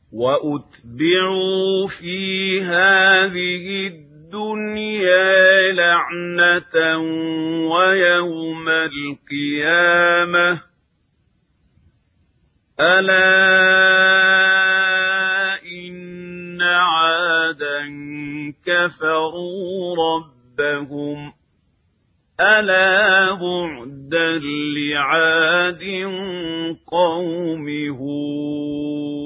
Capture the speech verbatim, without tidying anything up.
وأتبعوا في هذه الدنيا لعنة ويوم القيامة ألا إن عادا كفروا ربهم ألا بعدا لعاد قوم هود